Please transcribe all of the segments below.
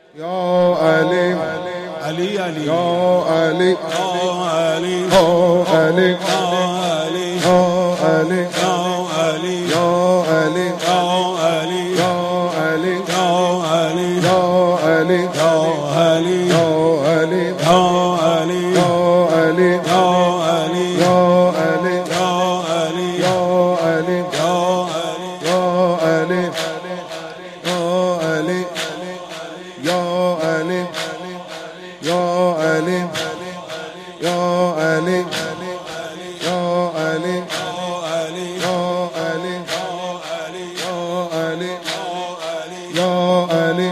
یا علی علی علی یا علی یا علی یا علی یا علی یا علی یا علی یا علی یا علی یا علی یا علی یا علی یا علی یا علی یا علی ya Ali ya Ali ya Ali ya Ali ya Ali ya Ali ya Ali ya Ali ya Ali ya Ali ya Ali ya Ali ya Ali ya Ali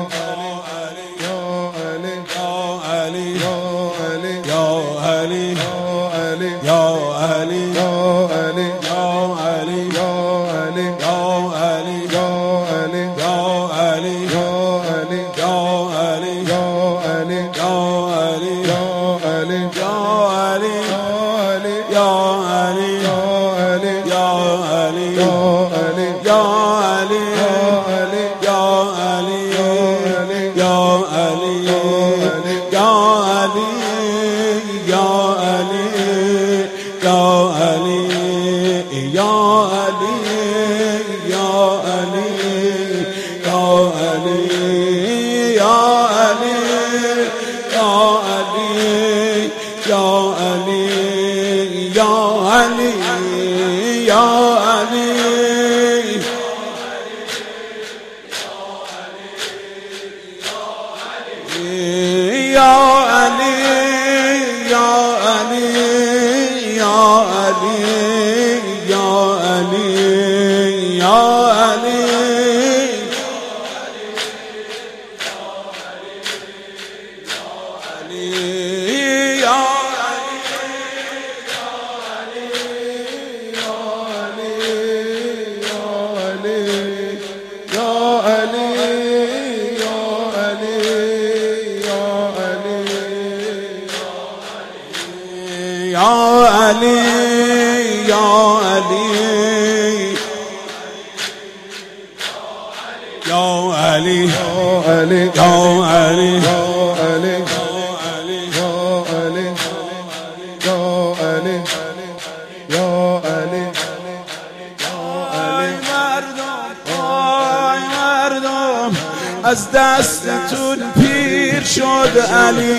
از دستتون پیر شد علی،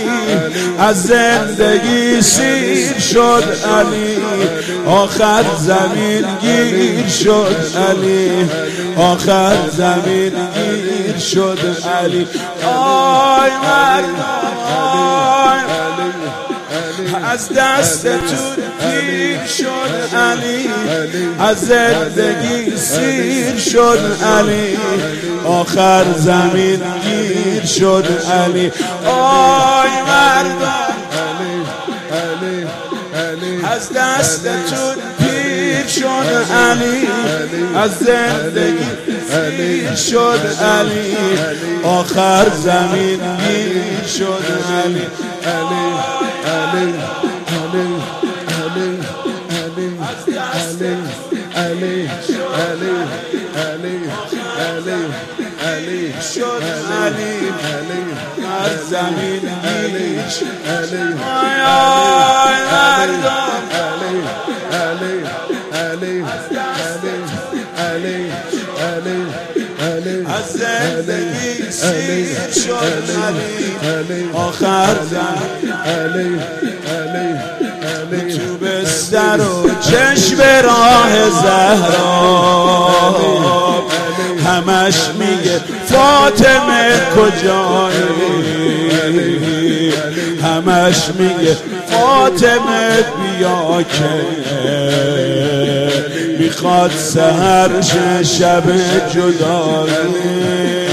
از زندگی سیر شد علی، آخر زمین گیر شد علی، آخر زمین گیر شد علی. آی مردم از دستتون پیر شد علی، از زندگی سیر شد علی، آخر زمین گیر شد علی. آی مردم از دستتون پیر شد علی، از زندگی سیر شد علی، آخر زمین گیر شد علی. شد علی از زمین گیر آی مردم از زندگی سیر شد علی، آخر زمین تو بستر و چشم راه زهرا همش میگه فاطمه کجایی، همش میگه فاطمه بیا که میخواد سحر شب جدایی.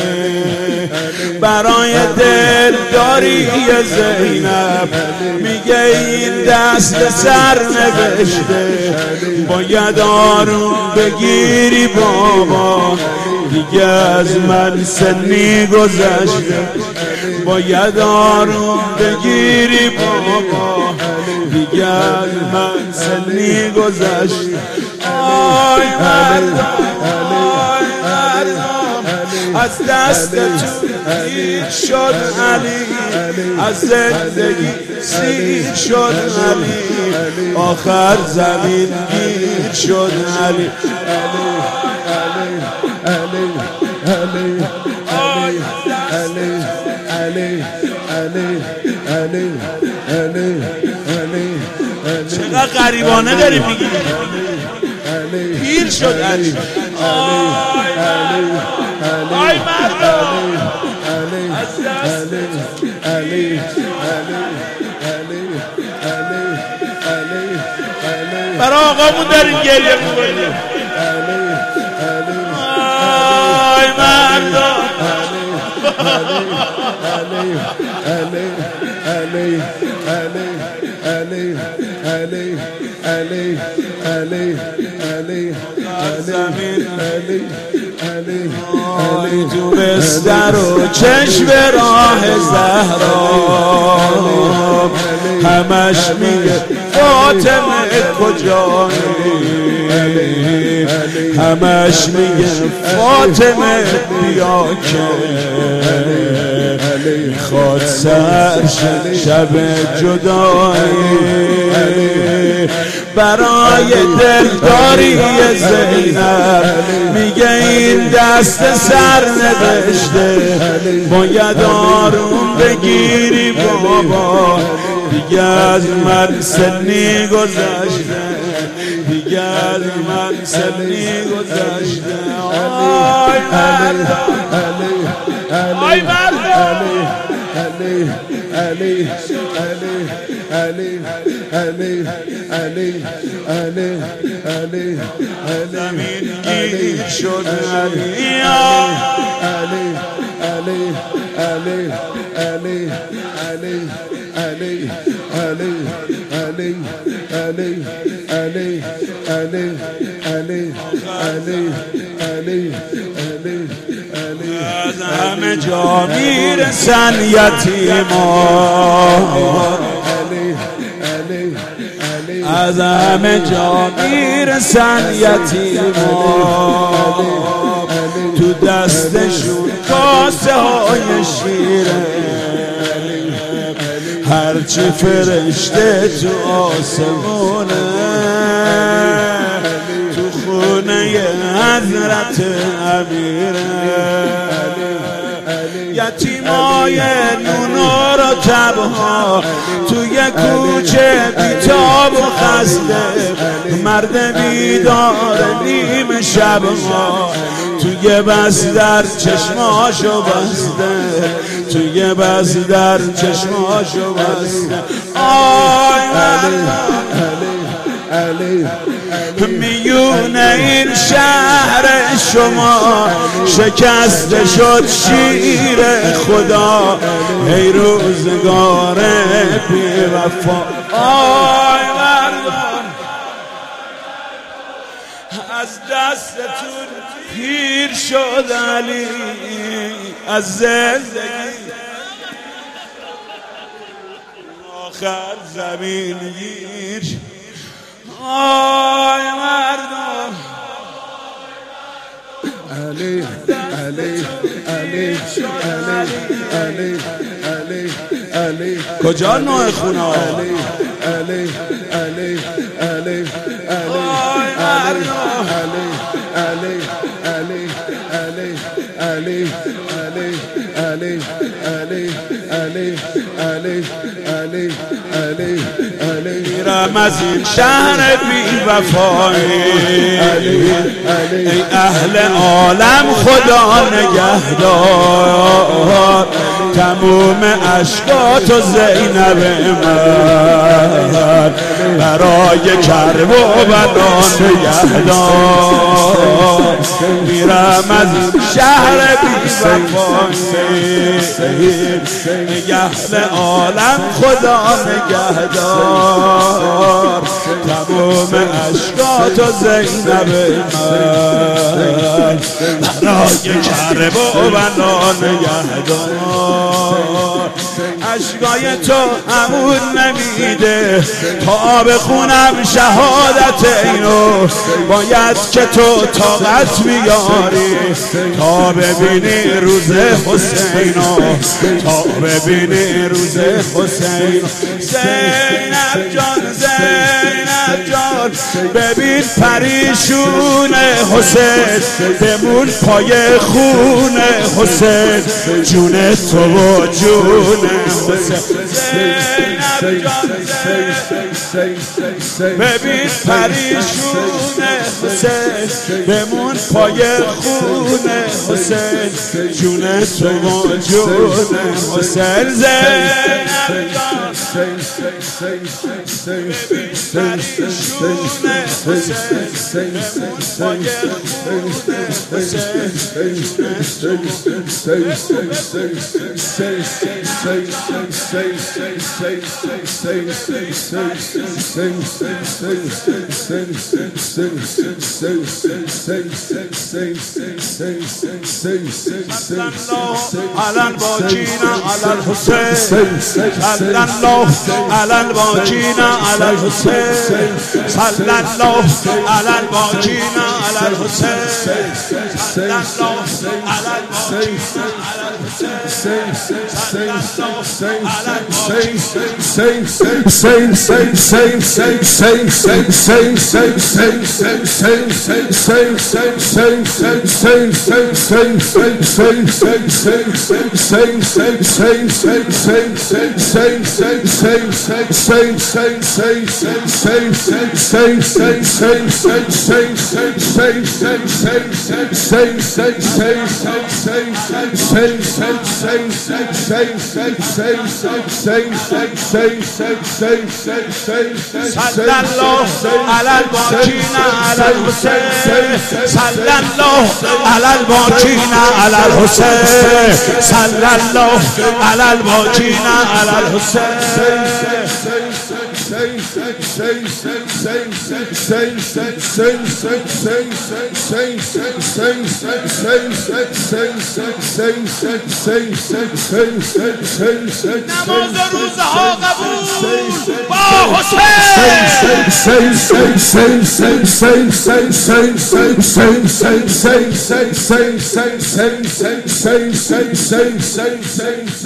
برای دلداری زینب میگه این دست سر نوشته، باید آروم بگیری بابا، دیگه از من سنی گذشته، باید آروم بگیری بابا، دیگه از من سنی گذشته. آی مردم از دستتون گیر شد علی، از زندگی سیر شد علی، آخر زمین گیر شد علی. چقدر غریبانه داری میگی پیر شد علی. آی مردم از دست برای آقامون داریم گریه میکنیم. آی مردم تو بستر و چشم راه زهرا همش میگه فاطمه کجایی، همش میگه فاطمه بیا که میخواد سر شب جدایی، برای دلداری زینب میگه این دست سر نوشته، باید آروم بگیری بابا، دیگه از من سنی گذشته، دیگه از من سنی گذشته. آی مردم آی مردم زمین گیر شد از همه جا میرسن یتیمان، از همه جا میرسن یتیمان، تو دستشون کاسه های شیره، هرچی فرشته تو آسمونه، تو خونه حضرت امیره، یتیمای نونو رو تبها توی کوچه بیتاب و خسته، مرد بیدار نیم شب ها توی بستر چشماشو بسته، توی بستر چشماشو بسته. آی میونه این شهر شما شکسته شد شیر خدا، ای روزگار بی وفا. آی مردم از دستتون پیر شد علی، از زندگی آخر زمین گیر. آی مردم علی علی علی علی علی علی کجا نوع خونه ها؟ علی علی علی علی علی علی علی علی علی علی علی علی علی علی علی علی علی میرم از این شهر بی وفایی، ای اهل عالم خدا نگهدار، تموم عشقات و زینب من برای کرب و بلا نگهدار. میرم از این شهر بی وفایی، ای اهل عالم خدا نگهدار، تموم عشقات و زینب من برای کرب و بلا نگهدار. اشکای تو عمود نمیده تا بخونم شهادت اینو باید که تو طاقت بیاری تا ببینی روز حسینو تا ببینی روز حسینو زینب جان زینب جان ببین پریشون حسین بمون پای خون حسین جون تو و جون حسین زینب جان ببین پریشون حسین بمون پای خون حسین جون تو و جون حسین زینب جان ببین پریشون حسین بمون پای خون حسین على الباكين على الحسين صلى الله على الباكين على الحسين صلى الله على الباكين على الحسين صلى الله على الباكين على الحسين صلى الله على الباكين صلى الله على الباكين على الحسين صلى الله على الباكين على الحسين صلى الله على الباكين على الحسين نماز روزها قبول با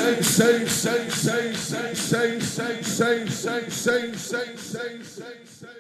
حسین